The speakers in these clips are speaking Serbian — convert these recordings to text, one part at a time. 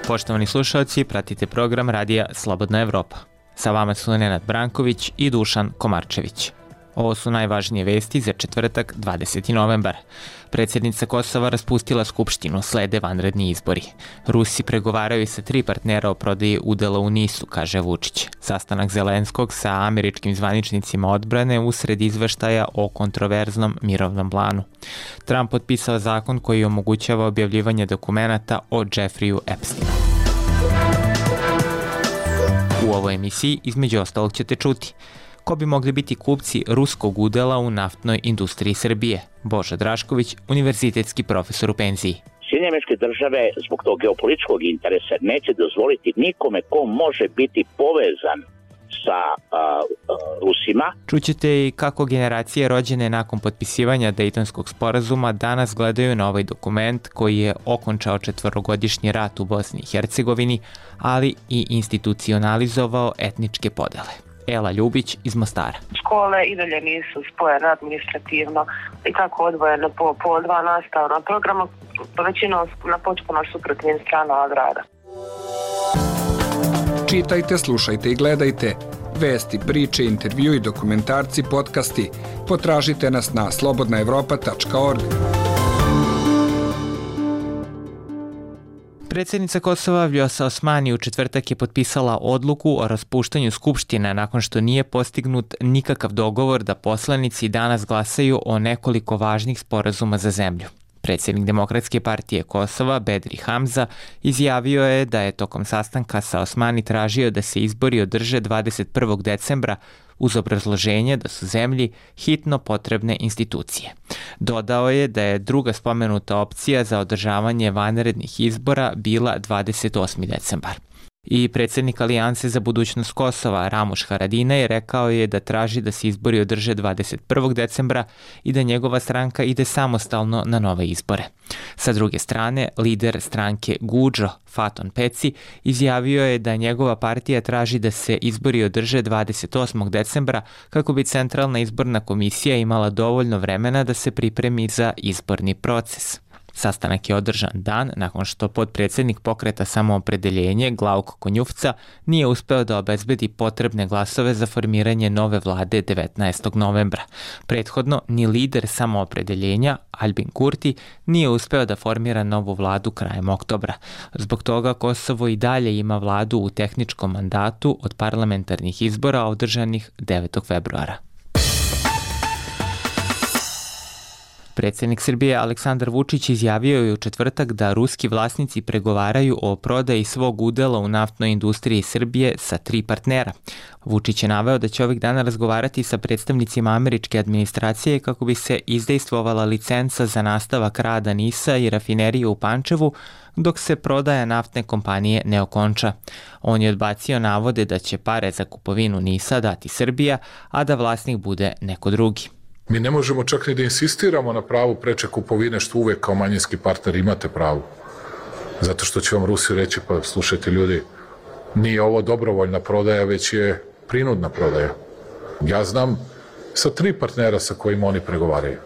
Poštovani slušalci, pratite program Radija Slobodna Evropa. Sa vama su Nenad Branković i Dušan Komarčević. Ovo su najvažnije vesti za četvrtak 20. novembar. Predsjednica Kosova raspustila skupštinu, slede vanredni izbori. Rusi pregovaraju sa 3 partnera o prodaji udela u NIS-u, kaže Vučić. Sastanak Zelenskog sa američkim zvaničnicima odbrane usred izveštaja o kontroverznom mirovnom planu. Trump potpisao zakon koji omogućava objavljivanje dokumenata o Jeffreyu Epsteinu. U ovoj emisiji između ostalog ćete čuti: ko bi mogli biti kupci ruskog udela u naftnoj industriji Srbije? Božo Drašković, univerzitetski profesor u penziji. Sjedinjene Američke Države zbog tog geopolitičkog interesa neće dozvoliti nikome ko može biti povezan sa Rusima. Čućete i kako generacije rođene nakon potpisivanja Dejtonskog sporazuma danas gledaju na ovaj dokument koji je okončao 4-godišnji rat u Bosni i Hercegovini, ali i institucionalizovao etničke podele. Ela Ljubić iz Mostara. Škole i dalje nisu spojene administrativno i tako odvojene po 2 nastavna programa, većinom na potpuno suprotnim stranama od rada. Čitajte, slušajte i gledajte vesti, priče, intervju i dokumentarci, podcasti. Potražite nas na slobodnaevropa.org. Predsjednica Kosova Vjosa Osmani u četvrtak je potpisala odluku o raspuštanju Skupštine nakon što nije postignut nikakav dogovor da poslanici danas glasaju o nekoliko važnih sporazuma za zemlju. Predsjednik Demokratske partije Kosova, Bedri Hamza, izjavio je da je tokom sastanka sa Osmani tražio da se izbori održe 21. decembra uz obrazloženje da su zemlji hitno potrebne institucije. Dodao je da je druga spomenuta opcija za održavanje vanrednih izbora bila 28. decembar. I predsjednik Alijanse za budućnost Kosova, Ramuš Haradinaj, rekao je da traži da se izbori održe 21. decembra i da njegova stranka ide samostalno na nove izbore. Sa druge strane, lider stranke Guđo, Faton Peci, izjavio je da njegova partija traži da se izbori održe 28. decembra kako bi Centralna izborna komisija imala dovoljno vremena da se pripremi za izborni proces. Sastanak je održan dan nakon što potpredsjednik Pokreta Samoopredeljenje Glauko Konjufca nije uspeo da obezbedi potrebne glasove za formiranje nove vlade 19. novembra. Prethodno, ni lider Samoopredeljenja Albin Kurti nije uspeo da formira novu vladu krajem oktobra. Zbog toga Kosovo i dalje ima vladu u tehničkom mandatu od parlamentarnih izbora održanih 9. februara. Predsjednik Srbije Aleksandar Vučić izjavio je u četvrtak da ruski vlasnici pregovaraju o prodaji svog udela u naftnoj industriji Srbije sa 3 partnera. Vučić je naveo da će ovih dana razgovarati sa predstavnicima američke administracije kako bi se izdejstvovala licenca za nastavak rada NIS-a i rafinerije u Pančevu, dok se prodaja naftne kompanije ne okonča. On je odbacio navode da će pare za kupovinu NIS-a dati Srbija, a da vlasnik bude neko drugi. Mi ne možemo čak ni da insistiramo na pravu preče kupovine, što uvek kao manjinski partner imate pravo. Zato što će vam Rusi reći, pa slušajte ljudi, nije ovo dobrovoljna prodaja, već je prinudna prodaja. Ja znam sa 3 partnera sa kojima oni pregovaraju.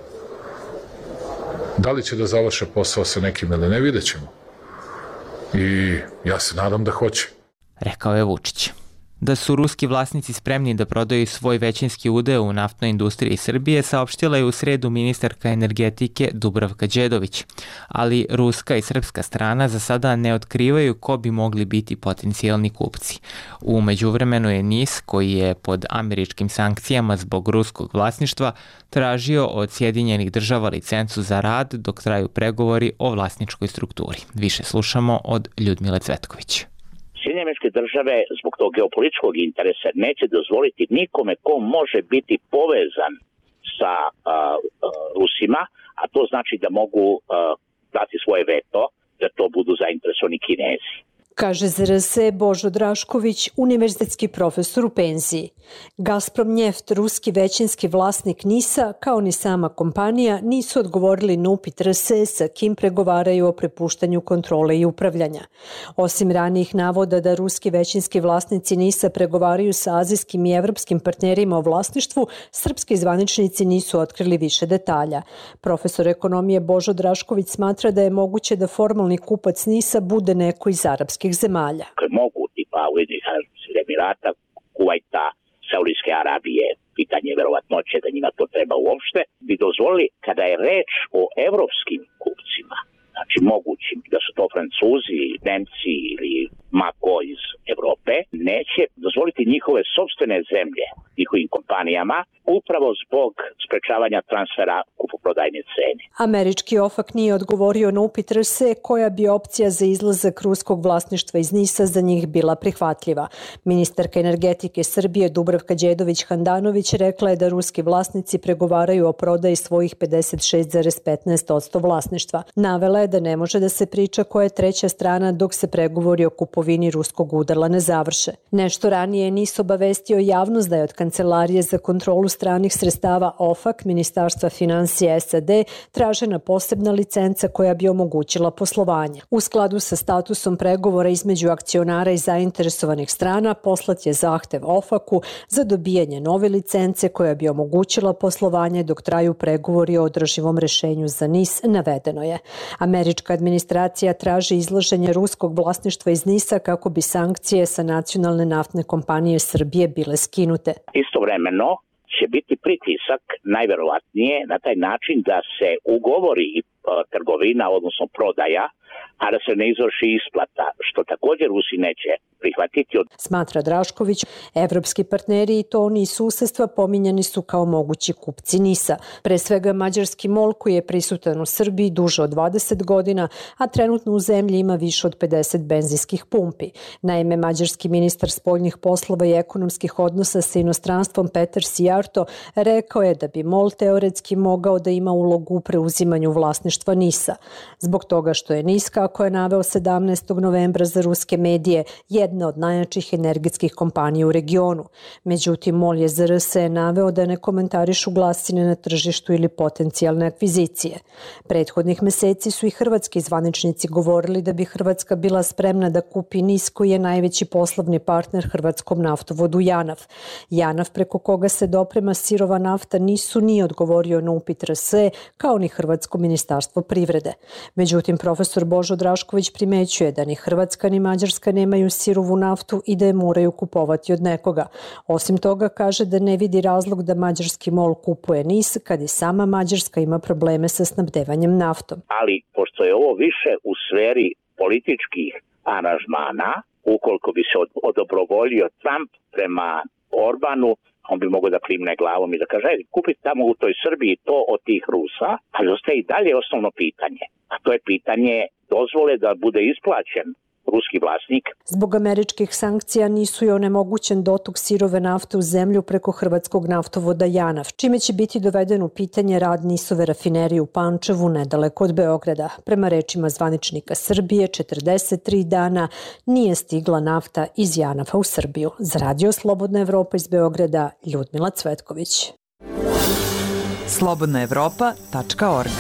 Da li će da završe posao sa nekim ili ne, vidjet ćemo. I ja se nadam da hoće. Rekao je Vučić. Da su ruski vlasnici spremni da prodaju svoj većinski udeo u naftnoj industriji Srbije, saopštila je u sredu ministarka energetike Dubravka Đedović. Ali ruska i srpska strana za sada ne otkrivaju ko bi mogli biti potencijalni kupci. U međuvremenu je NIS, koji je pod američkim sankcijama zbog ruskog vlasništva, tražio od Sjedinjenih država licencu za rad dok traju pregovori o vlasničkoj strukturi. Više slušamo od Ljudmile Cvetković. Sjedinjene Američke Države zbog tog geopolitičkog interesa neće dozvoliti nikome ko može biti povezan sa Rusima, a to znači da mogu dati svoje veto da to budu zainteresovani Kinezi. Kaže ZRS Božo Drašković, univerzitetski profesor u penziji. Gazprom Njeft, ruski većinski vlasnik NIS-a, kao ni sama kompanija, nisu odgovorili na upit RS sa kim pregovaraju o prepuštanju kontrole i upravljanja. Osim ranijih navoda da ruski većinski vlasnici NIS-a pregovaraju sa azijskim i evropskim partnerima o vlasništvu, srpski zvaničnici nisu otkrili više detalja. Profesor ekonomije Božo Drašković smatra da je moguće da formalni kupac NIS-a bude neko iz arapskih arapskih zemalja. Mogu tipa Ujedinjenih Arapskih Emirata, Kuvajta, Saudijske Arabije, pitanje verovatnoće da njima to treba uopšte, bi dozvolili kada je reč o evropskim kupcima, znači mogućim da su to Francuzi, Nemci ili mako iz Evrope, neće dozvoliti njihove sopstvene zemlje njihovim kompanijama upravo zbog sprečavanja transfera kupoprodajne cene. Američki OFAC nije odgovorio na upit RSE koja bi opcija za izlazak ruskog vlasništva iz NIS-a za njih bila prihvatljiva. Ministarka energetike Srbije Dubravka Đedović-Handanović rekla je da ruski vlasnici pregovaraju o prodaji svojih 56,15% vlasništva. Navela je da ne može da se priča koja je treća strana dok se pregovori o kupovini ruskog udela ne završe. Nešto ranije NIS obavestio javnost da je od Kancelarije za kontrolu stranih sredstava OFAC, Ministarstva finansija SAD, tražena posebna licenca koja bi omogućila poslovanje. U skladu sa statusom pregovora između akcionara i zainteresovanih strana, poslat je zahtev OFAC-u za dobijanje nove licence koja bi omogućila poslovanje dok traju pregovori o održivom rešenju za NIS, navedeno je. Američka administracija traži izlaženje ruskog vlasništva iz NIS-a kako bi sankcije sa nacionalne naftne kompanije Srbije bile skinute. Istovremeno će biti pritisak najverovatnije na taj način da se ugovori trgovina, odnosno prodaja, a da se ne izvrši isplata, što također Rusi neće prihvatiti. Smatra Drašković, evropski partneri i to oni iz susedstva pominjani su kao mogući kupci NIS-a. Pre svega mađarski MOL koji je prisutan u Srbiji duže od 20 godina, a trenutno u zemlji ima više od 50 benzinskih pumpi. Naime, mađarski ministar spoljnih poslova i ekonomskih odnosa sa inostranstvom Petar Sijarto rekao je da bi MOL teoretski mogao da ima ulogu u preuzimanju vlasništva NIS-a. Zbog toga što je NIS, kako je naveo 17. novembra za ruske medije, jedna od najjačih energetskih kompanija u regionu. Međutim, MOL je za RSE naveo da ne komentarišu glasine na tržištu ili potencijalne akvizicije. Prethodnih meseci su i hrvatski zvaničnici govorili da bi Hrvatska bila spremna da kupi NIS koji je najveći poslovni partner hrvatskom naftovodu JANAF. JANAF preko koga se doprema sirova nafta nije odgovorio na upit RSE kao ni Hrvatsko ministarstvo privrede. Međutim, profesor Božo Drašković primećuje da ni Hrvatska ni Mađarska nemaju sirovu naftu i da je moraju kupovati od nekoga. Osim toga, kaže da ne vidi razlog da mađarski MOL kupuje NIS kad i sama Mađarska ima probleme sa snabdevanjem naftom. Ali, pošto je ovo više u sferi političkih aranžmana, ukoliko bi se odobrovoljio Trump prema Orbanu, on bi mogao da klimne glavom i da kaže, kupiti tamo u toj Srbiji to od tih Rusa, ali ostaje i dalje osnovno pitanje. A to je pitanje dozvole da bude isplaćen ruski vlasnik. Zbog američkih sankcija nisu je onemogućen dotok sirove nafte u zemlju preko hrvatskog naftovoda JANAF, čime će biti doveden u pitanje rad NIS-ove rafinerije u Pančevu nedaleko od Beograda. Prema rečima zvaničnika Srbije, 43 dana nije stigla nafta iz JANAF-a u Srbiju. Za Radio Slobodna Evropa iz Beograda, Ljudmila Cvetković. slobodnaevropa.org.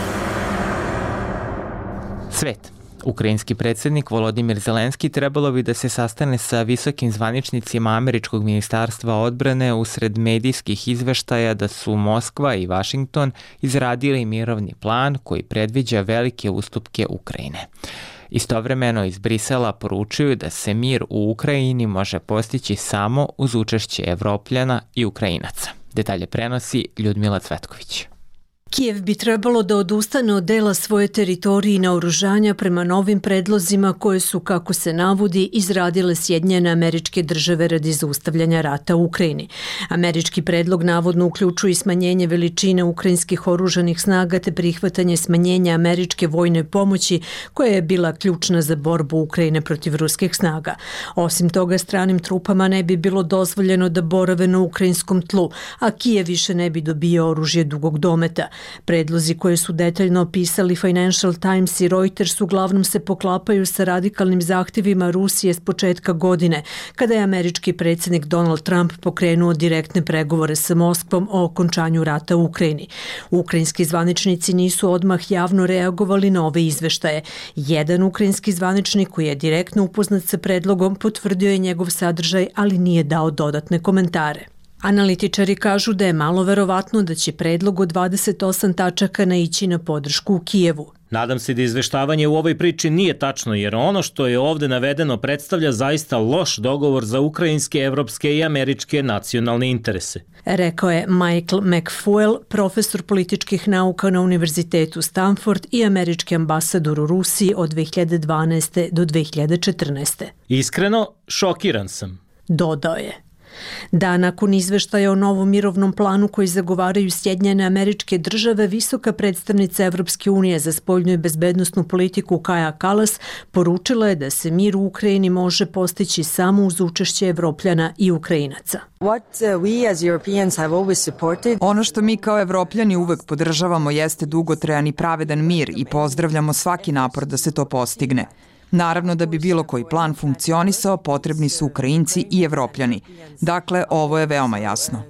Svet. Ukrajinski predsjednik Volodimir Zelenski trebalo bi da se sastane sa visokim zvaničnicima Američkog ministarstva odbrane usred medijskih izveštaja da su Moskva i Vašington izradili mirovni plan koji predviđa velike ustupke Ukrajine. Istovremeno iz Brisela poručuju da se mir u Ukrajini može postići samo uz učešće Evropljana i Ukrajinaca. Detalje prenosi Ljudmila Cvetković. Kijev bi trebalo da odustane od dela svoje teritorije i naoružanja prema novim predlozima koje su, kako se navodi, izradile Sjedinjene Američke Države radi zaustavljanja rata u Ukrajini. Američki predlog navodno uključuje smanjenje veličine ukrajinskih oružanih snaga te prihvatanje smanjenja američke vojne pomoći koja je bila ključna za borbu Ukrajine protiv ruskih snaga. Osim toga, stranim trupama ne bi bilo dozvoljeno da borave na ukrajinskom tlu, a Kijev više ne bi dobio oružje dugog dometa. Predlozi koje su detaljno opisali Financial Times i Reuters uglavnom se poklapaju sa radikalnim zahtjevima Rusije s početka godine, kada je američki predsjednik Donald Trump pokrenuo direktne pregovore sa Moskvom o okončanju rata u Ukrajini. Ukrajinski zvaničnici nisu odmah javno reagovali na ove izveštaje. Jedan ukrajinski zvaničnik koji je direktno upoznat sa predlogom potvrdio je njegov sadržaj, ali nije dao dodatne komentare. Analitičari kažu da je malo verovatno da će predlog od 28 tačaka naići na podršku u Kijevu. Nadam se da izveštavanje u ovoj priči nije tačno, jer ono što je ovde navedeno predstavlja zaista loš dogovor za ukrajinske, evropske i američke nacionalne interese. Rekao je Michael McFuel, profesor političkih nauka na Univerzitetu Stanford i američki ambasador u Rusiji od 2012. do 2014. Iskreno, šokiran sam. Dodao je. Da, nakon izveštaja o novom mirovnom planu koji zagovaraju Sjedinjene Američke Države, visoka predstavnica Evropske unije za spoljnu i bezbednosnu politiku Kaja Kallas poručila je da se mir u Ukrajini može postići samo uz učešće Evropljana i Ukrajinaca. Ono što mi kao Evropljani uvek podržavamo jeste dugotrajan i pravedan mir i pozdravljamo svaki napor da se to postigne. Naravno, da bi bilo koji plan funkcionisao, potrebni su Ukrajinci i Evropljani. Dakle, ovo je veoma jasno.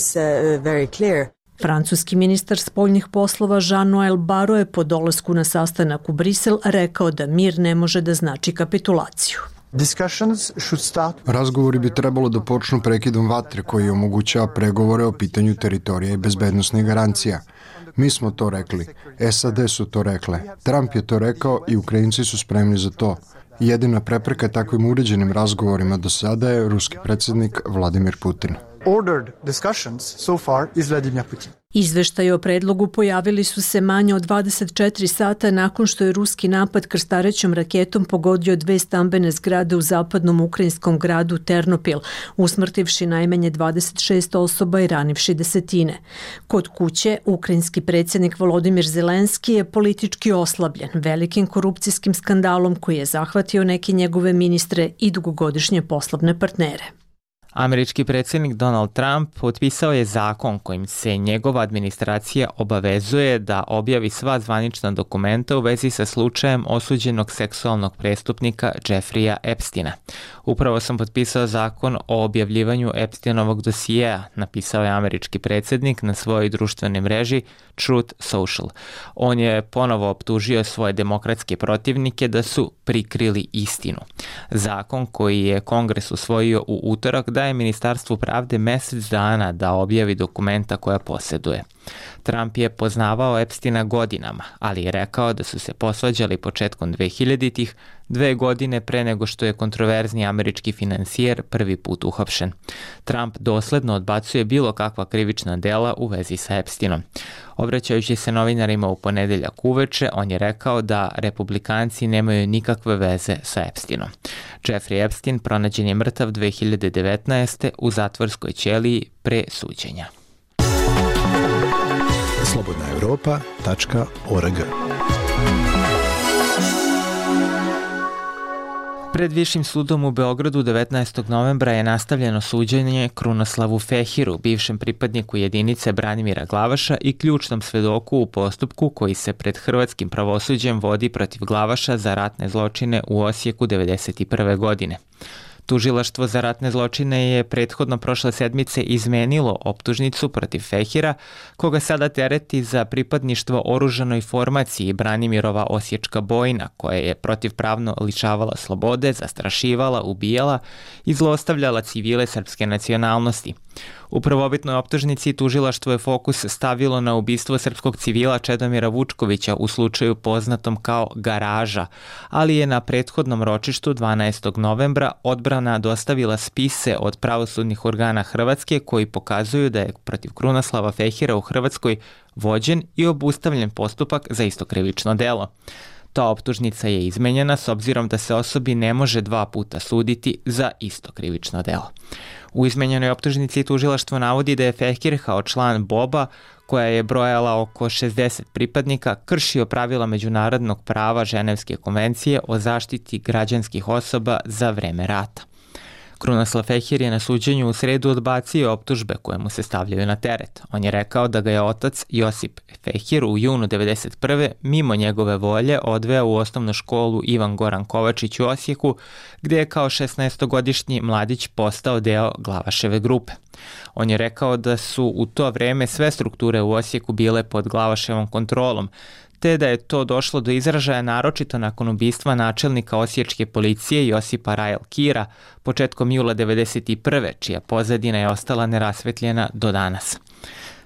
Francuski ministar spoljnih poslova Jean-Noël Barrot je po dolasku na sastanak u Brisel rekao da mir ne može da znači kapitulaciju. Razgovori bi trebalo da počnu prekidom vatre koji omogućava pregovore o pitanju teritorija i bezbednosnih garancija. Mi smo to rekli, SAD su to rekle, Trump je to rekao i Ukrajinci su spremni za to. Jedina prepreka takvim uređenim razgovorima do sada je ruski predsjednik Vladimir Putin. Izveštaji o predlogu pojavili su se manje od 24 sata nakon što je ruski napad krstarećom raketom pogodio 2 stambene zgrade u zapadnom ukrajinskom gradu Ternopil, usmrtivši najmanje 26 osoba i ranivši desetine. Kod kuće, ukrajinski predsjednik Volodimir Zelenski je politički oslabljen velikim korupcijskim skandalom koji je zahvatio neke njegove ministre i dugogodišnje poslovne partnere. Američki predsjednik Donald Trump potpisao je zakon kojim se njegova administracija obavezuje da objavi sva zvanična dokumenta u vezi sa slučajem osuđenog seksualnog prestupnika Jeffreya Epsteina. Upravo sam potpisao zakon o objavljivanju Epsteinovog dosijeja, napisao je američki predsjednik na svojoj društvenoj mreži Truth Social. On je ponovo optužio svoje demokratske protivnike da su prikrili istinu. Zakon koji je Kongres usvojio u utorak daje Ministarstvu pravde mesec dana da objavi dokumenta koja posjeduje. Trump je poznavao Epsteina godinama, ali je rekao da su se posvađali početkom 2000-ih, 2 godine pre nego što je kontroverzni američki finansijer prvi put uhapšen. Trump dosledno odbacuje bilo kakva krivična dela u vezi sa Epsteinom. Obraćajući se novinarima u ponedeljak uveče, on je rekao da republikanci nemaju nikakve veze sa Epsteinom. Jeffrey Epstein pronađen je mrtav 2019. u zatvorskoj ćeliji pre suđenja. slobodnaevropa.org. Pred Višim sudom u Beogradu 19. novembra je nastavljeno suđenje Krunoslavu Fehiru, bivšem pripadniku jedinice Branimira Glavaša i ključnom svedoku u postupku koji se pred hrvatskim pravosuđem vodi protiv Glavaša za ratne zločine u Osijeku 1991. godine. Tužilaštvo za ratne zločine je prethodno prošle sedmice izmenilo optužnicu protiv Fehira, koga sada tereti za pripadništvo oružanoj formaciji Branimirova Osječka bojna, koja je protivpravno lišavala slobode, zastrašivala, ubijala i zlostavljala civile srpske nacionalnosti. U prvobitnoj optužnici tužilaštvo je fokus stavilo na ubistvo srpskog civila Čedomira Vučkovića u slučaju poznatom kao Garaža, ali je na prethodnom ročištu 12. novembra odbrana dostavila spise od pravosudnih organa Hrvatske koji pokazuju da je protiv Krunoslava Fehira u Hrvatskoj vođen i obustavljen postupak za isto krivično delo. Ta optužnica je izmenjena s obzirom da se osobi ne može 2 puta suditi za isto krivično delo. U izmenjenoj optužnici tužilaštvo navodi da je Fehir kao član BOB-a, koja je brojala oko 60 pripadnika, kršio pravila međunarodnog prava Ženevske konvencije o zaštiti građanskih osoba za vreme rata. Krunoslav Fehir je na suđenju u sredu odbacio optužbe koje mu se stavljaju na teret. On je rekao da ga je otac Josip Fehir u junu 1991. mimo njegove volje odveo u osnovnu školu Ivan Goran Kovačić u Osijeku, gde je kao 16-godišnji mladić postao deo Glavaševe grupe. On je rekao da su u to vreme sve strukture u Osijeku bile pod Glavaševom kontrolom, te da je to došlo do izražaja naročito nakon ubistva načelnika osječke policije Josipa Rajl Kira početkom jula 1991. čija pozadina je ostala nerasvetljena do danas.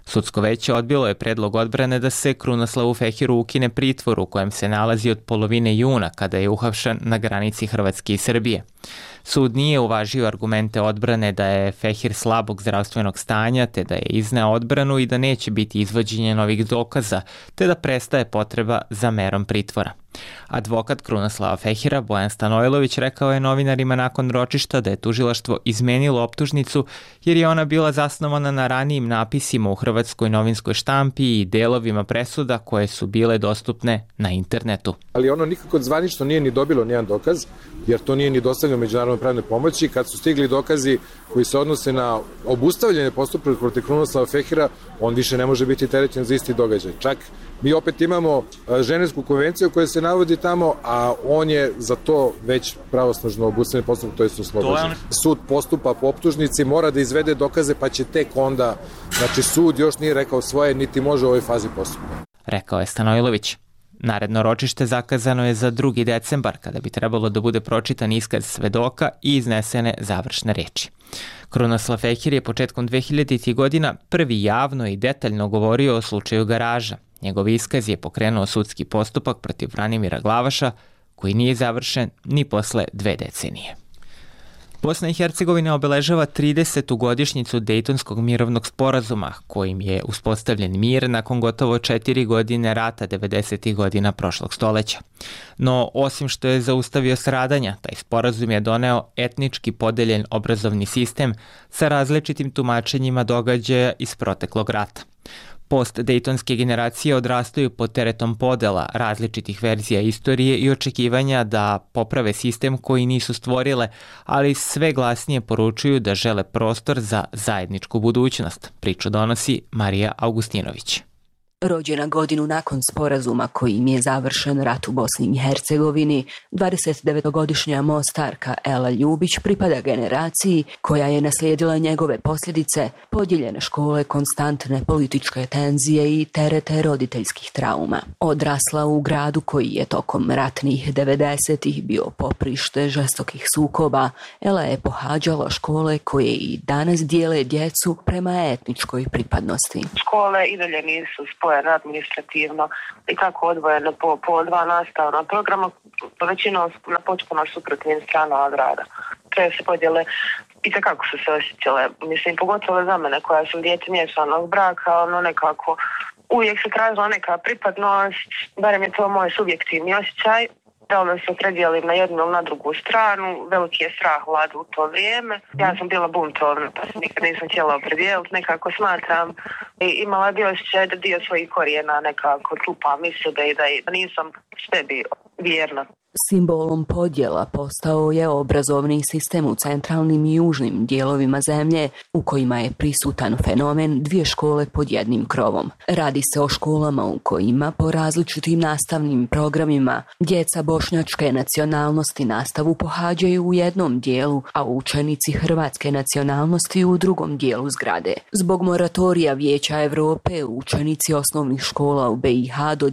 Sudsko veće odbilo je predlog odbrane da se Krunoslavu Fehiru ukine pritvor u kojem se nalazi od polovine juna kada je uhapšen na granici Hrvatske i Srbije. Sud nije uvažio argumente odbrane da je Fehir slabog zdravstvenog stanja, te da je izneo odbranu i da neće biti izvođenje novih dokaza, te da prestaje potreba za merom pritvora. Advokat Krunoslava Fehira, Bojan Stanojlović, rekao je novinarima nakon ročišta da je tužilaštvo izmenilo optužnicu jer je ona bila zasnovana na ranijim napisima u hrvatskoj novinskoj štampi i delovima presuda koje su bile dostupne na internetu. Ali ono nikako zvanično nije ni dobilo nijedan dokaz, jer to nije ni dostavljeno međunarodnoj pravnoj pomoći. Kad su stigli dokazi koji se odnose na obustavljanje postupka protiv Krunoslava Fehira, on više ne može biti terećen za isti događaj. Čak mi opet imamo Ženevsku konvenciju koja se navodi tamo, a on je za to već pravosnažno obustavljen postupak, to je oslobođen. Sud postupa po optužnici, mora da izvede dokaze, pa će tek onda, znači sud još nije rekao svoje, niti može u ovoj fazi postupka. Rekao je Stanojlović. Naredno ročište zakazano je za 2. decembar, kada bi trebalo da bude pročitan iskaz svedoka i iznesene završne reči. Krunoslav Fehir je početkom 2000. godina prvi javno i detaljno govorio o slučaju Garaža. Njegov iskaz je pokrenuo sudski postupak protiv Branimira Glavaša, koji nije završen ni posle 2 decenije. Bosna i Hercegovina obeležava 30. godišnjicu Dejtonskog mirovnog sporazuma, kojim je uspostavljen mir nakon gotovo 4 godine rata 90. godina prošlog stoleća. No, osim što je zaustavio stradanja, taj sporazum je doneo etnički podeljen obrazovni sistem sa različitim tumačenjima događaja iz proteklog rata. Post-dejtonske generacije odrastaju pod teretom podela, različitih verzija istorije i očekivanja da poprave sistem koji nisu stvorile, ali sve glasnije poručuju da žele prostor za zajedničku budućnost. Priču donosi Marija Augustinović. Rođena godinu nakon sporazuma kojim je završen rat u Bosni i Hercegovini, 29-godišnja mostarka Ela Ljubić pripada generaciji koja je naslijedila njegove posljedice, podijeljene škole, konstantne političke tenzije i terete roditeljskih trauma. Odrasla u gradu koji je tokom ratnih 90-ih bio poprište žestokih sukoba, Ela je pohađala škole koje i danas dijele djecu prema etničkoj pripadnosti. Škole i dalje nisu spojene administrativno i tako odvojene po 2 nastavna programa, većinom na potpuno suprotnim stranama grada. Te se podjele i takako su se osjećale, mislim, pogotovo za mene koja sam dijete miješanog braka, ono nekako uvijek se tražila neka pripadnost, barem je to moj subjektivni osjećaj, da li se predijelim na jednu ili na drugu stranu, veliki je strah vlada u to vrijeme. Ja sam bila buntovna, pa se nikad nisam htjela opredijeliti, nekako smatram. I imala bi osjećaj da dio svojih korijena nekako čupam iz sebe i da nisam sebi vjerna. Simbolom podjela postao je obrazovni sistem u centralnim i južnim dijelovima zemlje u kojima je prisutan fenomen 2 škole pod jednim krovom. Radi se o školama u kojima po različitim nastavnim programima djeca bošnjačke nacionalnosti nastavu pohađaju u jednom dijelu, a učenici hrvatske nacionalnosti u drugom dijelu zgrade. Zbog moratorija Vijeća Evrope učenici osnovnih škola u BiH do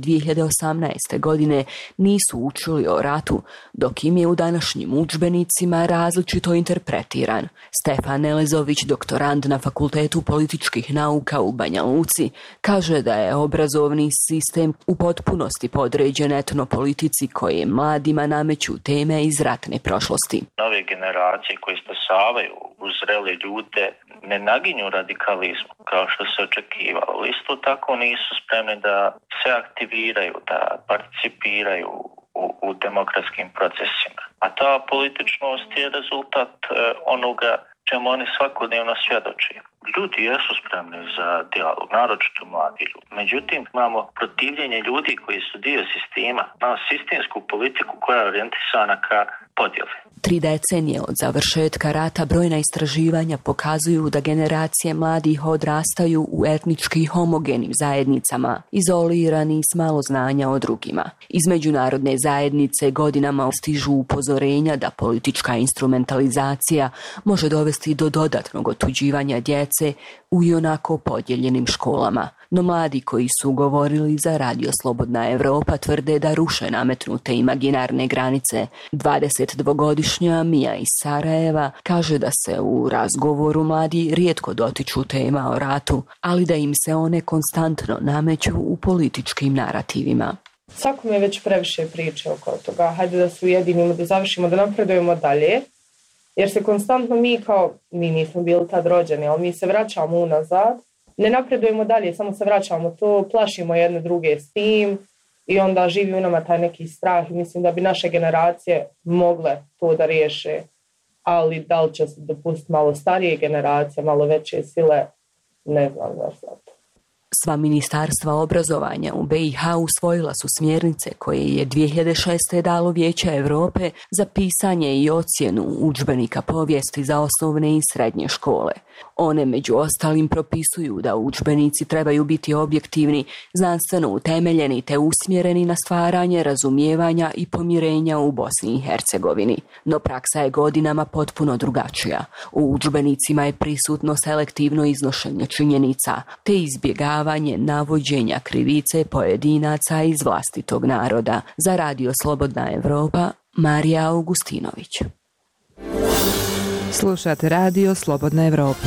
2018. godine nisu učili o ratu, dok im je u današnjim udžbenicima različito interpretiran. Stefan Elezović, doktorand na Fakultetu političkih nauka u Banja Luci, kaže da je obrazovni sistem u potpunosti podređen etnopolitici koje mladima nameću teme iz ratne prošlosti. Nove generacije koje stasavaju uz zrele ljude ne naginju radikalizmu kao što se očekivalo. Isto tako nisu spremni da se aktiviraju, da participiraju u demokratskim procesima. A ta političnost je rezultat onoga čemu oni svakodnevno svjedoči. Ljudi jesu spremni za dijalog, naročito mladi ljudi. Međutim, imamo protivljenje ljudi koji su dio sistema, imamo sistemsku politiku koja je orijentisana ka podjeli. 3 decenije od završetka rata brojna istraživanja pokazuju da generacije mladih odrastaju u etnički homogenim zajednicama, izolirani s malo znanja o drugima. Iz međunarodne zajednice godinama stižu upozorenja da politička instrumentalizacija može dovesti do dodatnog otuđivanja djece djece u ionako podijeljenim školama. No mladi koji su govorili za Radio Slobodna Evropa tvrde da ruše nametnute imaginarne granice. 22-godišnja Mija iz Sarajeva kaže da se u razgovoru mladi rijetko dotiču tema o ratu, ali da im se one konstantno nameću u političkim narativima. Svakome je već previše priče oko toga. Hajde da se ujedinimo, da završimo, da napredujemo dalje. Jer se konstantno mi nismo bili tad rođeni, ali mi se vraćamo unazad. Ne napredujemo dalje, samo se vraćamo to, plašimo jedne druge s tim i onda živi u nama taj neki strah. I mislim da bi naše generacije mogle to da riješe, ali da li će se dopustiti malo starije generacije, malo veće sile, ne znam zašto. Sva ministarstva obrazovanja u BiH usvojila su smjernice koje je 2006. dalo Vijeće Europe za pisanje i ocjenu udžbenika povijesti za osnovne i srednje škole. One među ostalim propisuju da udžbenici trebaju biti objektivni, znanstveno utemeljeni te usmjereni na stvaranje razumijevanja i pomirenja u Bosni i Hercegovini. No praksa je godinama potpuno drugačija. U udžbenicima je prisutno selektivno iznošenje činjenica te izbjegavanje navođenja krivice pojedinaca iz vlastitog naroda. Za Radio Slobodna Evropa, Marija Augustinović. Slušate Radio Slobodna Evropa.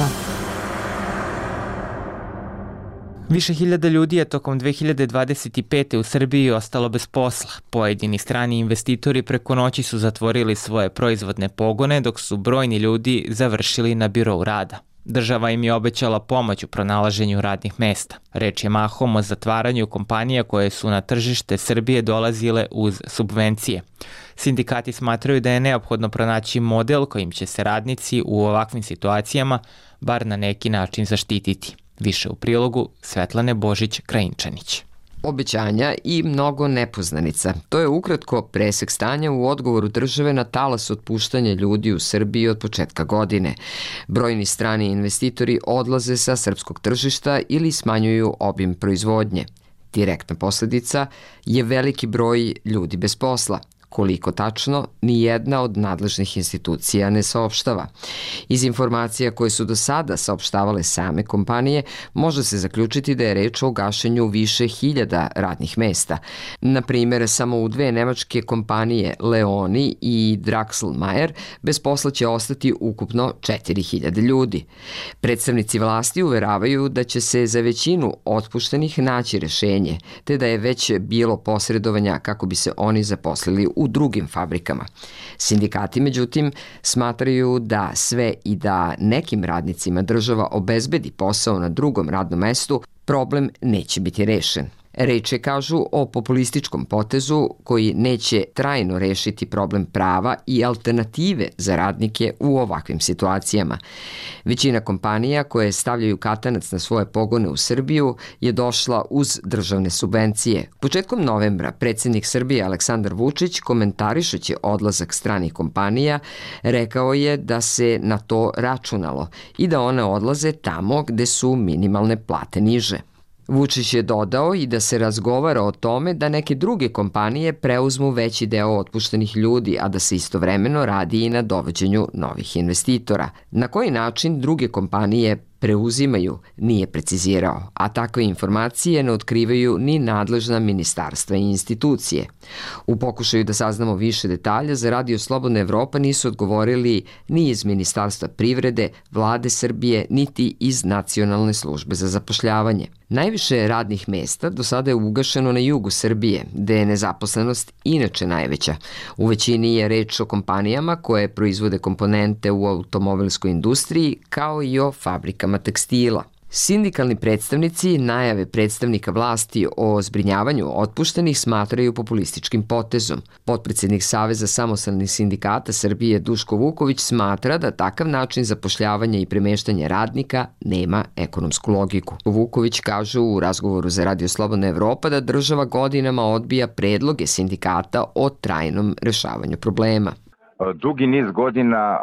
Više hiljada ljudi je tokom 2025. u Srbiji ostalo bez posla. Pojedini strani investitori preko noći su zatvorili svoje proizvodne pogone, dok su brojni ljudi završili na birou rada. Država im je obećala pomoć u pronalaženju radnih mesta. Reč je mahom o zatvaranju kompanija koje su na tržište Srbije dolazile uz subvencije. Sindikati smatraju da je neophodno pronaći model kojim će se radnici u ovakvim situacijama bar na neki način zaštititi. Više u prilogu Svetlane Božić-Krajinčanić. Obećanja i mnogo nepoznanica. To je ukratko presek stanja u odgovoru države na talas otpuštanja ljudi u Srbiji od početka godine. Brojni strani investitori odlaze sa srpskog tržišta ili smanjuju obim proizvodnje. Direktna posljedica je veliki broj ljudi bez posla. Koliko tačno, ni jedna od nadležnih institucija ne saopštava. Iz informacija koje su do sada saopštavale same kompanije, može se zaključiti da je reč o gašenju više hiljada radnih mesta. Na primjer, samo u dve nemačke kompanije Leoni i Draxl-Mayer bez posla će ostati ukupno 4000 ljudi. Predstavnici vlasti uveravaju da će se za većinu otpuštenih naći rešenje, te da je već bilo posredovanja kako bi se oni zaposlili u drugim fabrikama. Sindikati, međutim, smatraju da sve i da nekim radnicima država obezbedi posao na drugom radnom mestu, problem neće biti rešen. Reč je, kažu, o populističkom potezu koji neće trajno rešiti problem prava i alternative za radnike u ovakvim situacijama. Većina kompanija koje stavljaju katanac na svoje pogone u Srbiju je došla uz državne subvencije. Početkom novembra predsjednik Srbije Aleksandar Vučić, komentarišući odlazak stranih kompanija, rekao je da se na to računalo i da one odlaze tamo gde su minimalne plate niže. Vučić je dodao i da se razgovara o tome da neke druge kompanije preuzmu veći deo otpuštenih ljudi, a da se istovremeno radi i na dovođenju novih investitora. Na koji način druge kompanije preuzimaju nije precizirao, a takve informacije ne otkrivaju ni nadležna ministarstva i institucije. U pokušaju da saznamo više detalja, za Radio Slobodna Evropa nisu odgovorili ni iz Ministarstva privrede, Vlade Srbije, niti iz Nacionalne službe za zapošljavanje. Najviše radnih mesta do sada je ugašeno na jugu Srbije, gde je nezaposlenost inače najveća. U većini je reč o kompanijama koje proizvode komponente u automobilskoj industriji, kao i o fabrikama tekstila. Sindikalni predstavnici najave predstavnika vlasti o zbrinjavanju otpuštenih smatraju populističkim potezom. Potpredsjednik Saveza samostalnih sindikata Srbije Duško Vuković smatra da takav način zapošljavanja i premeštanja radnika nema ekonomsku logiku. Vuković kaže u razgovoru za Radio Slobodna Evropa da država godinama odbija predloge sindikata o trajnom rešavanju problema. Dugi niz godina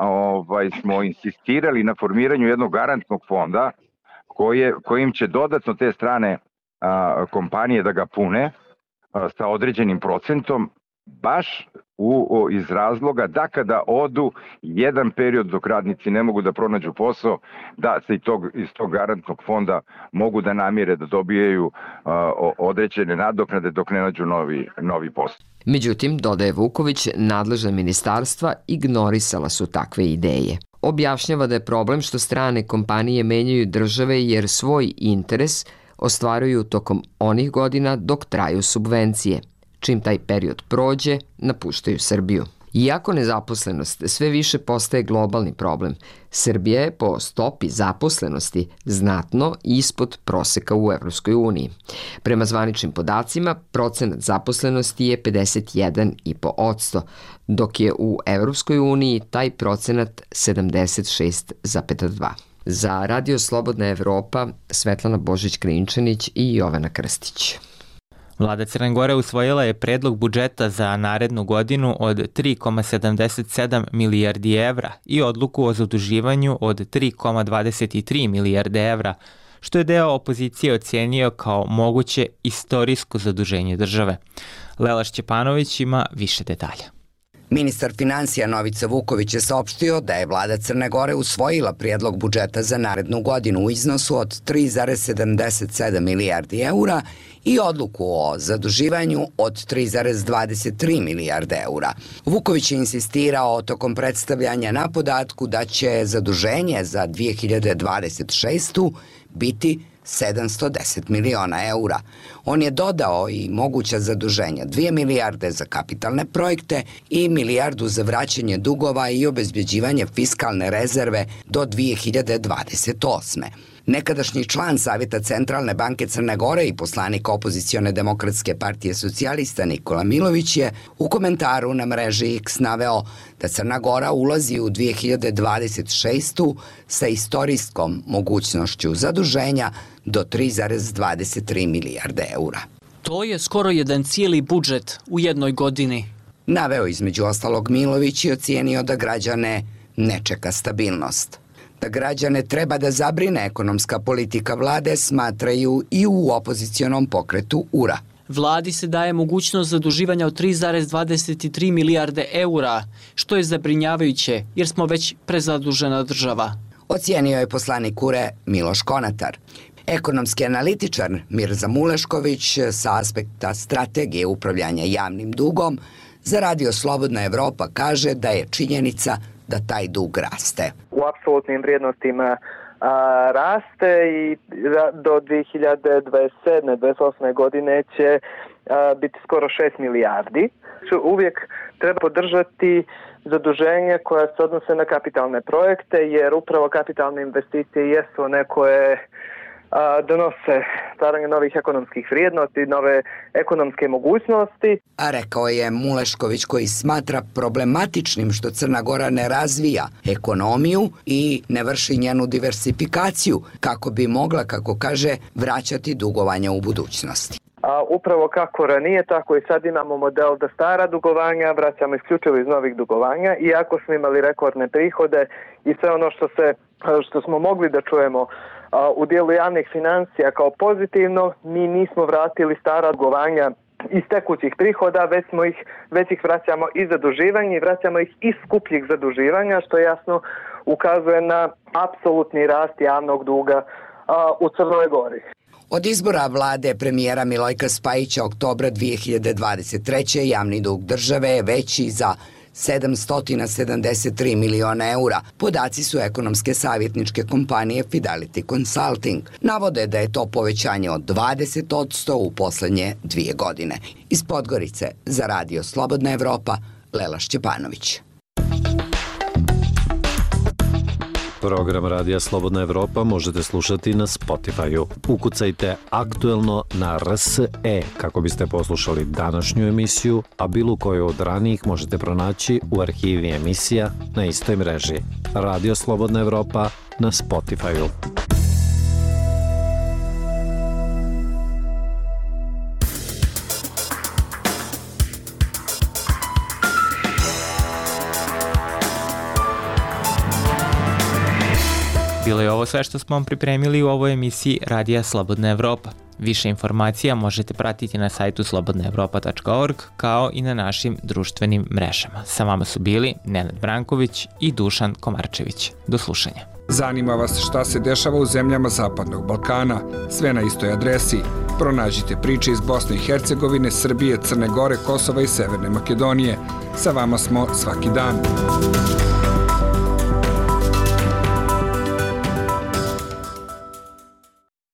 smo insistirali na formiranju jednog garantnog fonda kojim će dodatno te strane kompanije da ga pune sa određenim procentom baš iz razloga da kada odu jedan period dok radnici ne mogu da pronađu posao, da se iz tog garantnog fonda mogu da namire da dobijaju određene nadoknade dok ne nađu novi posao. Međutim, dodaje Vuković, nadležna ministarstva ignorisala su takve ideje. Objašnjava da je problem što strane kompanije menjaju države jer svoj interes ostvaruju tokom onih godina dok traju subvencije. Čim taj period prođe, napuštaju Srbiju. Iako nezaposlenost sve više postaje globalni problem, Srbija je po stopi zaposlenosti znatno ispod proseka u Evropskoj uniji. Prema zvaničnim podacima, procenat zaposlenosti je 51,5%, dok je u Evropskoj uniji taj procenat 76,2%. Za Radio Slobodna Evropa, Svetlana Božić-Krinčanić i Jovana Krstić. Vlada Crne Gore usvojila je predlog budžeta za narednu godinu od 3,77 milijardi evra i odluku o zaduživanju od 3,23 milijarde evra, što je deo opozicije ocenio kao moguće istorijsko zaduženje države. Lela Šćepanović ima više detalja. Ministar finansija Novica Vuković je saopštio da je vlada Crne Gore usvojila prijedlog budžeta za narednu godinu u iznosu od 3,77 milijardi eura i odluku o zaduživanju od 3,23 milijarde eura. Vuković je insistirao tokom predstavljanja na podatku da će zaduženje za 2026. biti 710 miliona eura. On je dodao i moguća zaduženja 2 milijarde za kapitalne projekte i milijardu za vraćanje dugova i obezbeđivanje fiskalne rezerve do 2028. Nekadašnji član Savjeta Centralne banke Crne Gore i poslanik opozicione Demokratske partije socijalista Nikola Milović je u komentaru na mreži X naveo da Crna Gora ulazi u 2026. sa istorijskom mogućnošću zaduženja do 3,23 milijarde eura. To je skoro jedan cijeli budžet u jednoj godini. Naveo između ostalog Milović i ocijenio da građane ne čeka stabilnost. Da građane treba da zabrine ekonomska politika vlade, smatraju i u opozicionom pokretu URA. Vladi se daje mogućnost zaduživanja od 3,23 milijarde eura, što je zabrinjavajuće jer smo već prezadužena država. Ocijenio je poslanik URE Miloš Konatar. Ekonomski analitičar Mirza Mulešković sa aspekta strategije upravljanja javnim dugom za Radio Slobodna Evropa kaže da je činjenica da taj dug raste. U apsolutnim vrijednostima raste i do 2027-2028 godine će biti skoro 6 milijardi. Uvijek treba podržati zaduženje koje se odnose na kapitalne projekte, jer upravo kapitalne investicije jesu one koje donose stvaranje novih ekonomskih vrijednosti, nove ekonomske mogućnosti. A rekao je Mulešković, koji smatra problematičnim što Crna Gora ne razvija ekonomiju i ne vrši njenu diversifikaciju kako bi mogla, kako kaže, vraćati dugovanja u budućnosti. Upravo kako ranije, tako i sad imamo model da stara dugovanja vraćamo isključivo iz novih dugovanja, iako smo imali rekordne prihode i sve ono što smo mogli da čujemo u dijelu javnih financija kao pozitivno, mi nismo vratili stara dugovanja iz tekućih prihoda, već ih vraćamo iz zaduživanja i vraćamo ih iz skupljih zaduživanja, što jasno ukazuje na apsolutni rast javnog duga u Crnoj Gori. Od izbora vlade premijera Milojka Spajića oktobra 2023. javni dug države je veći za 773 miliona eura. Podaci su ekonomske savjetničke kompanije Fidelity Consulting. Navode da je to povećanje od 20% u poslednje 2 godine. Iz Podgorice za Radio Slobodna Evropa, Lela Šćepanović. Program Radija Slobodna Evropa možete slušati na Spotify-u. Ukucajte aktuelno na RSE kako biste poslušali današnju emisiju, a bilo koju od ranijih možete pronaći u arhivi emisija na istoj mreži. Radio Slobodna Evropa na Spotify-u. Bilo je ovo sve što smo vam pripremili u ovoj emisiji Radija Slobodna Evropa. Više informacija možete pratiti na sajtu slobodnaevropa.org kao i na našim društvenim mrežama. Sa vama su bili Nenad Branković i Dušan Komarčević. Do slušanja. Zanima vas šta se dešava u zemljama Zapadnog Balkana? Sve na istoj adresi. Pronađite priče iz Bosne i Hercegovine, Srbije, Crne Gore, Kosova i Severne Makedonije. Sa vama smo svaki dan.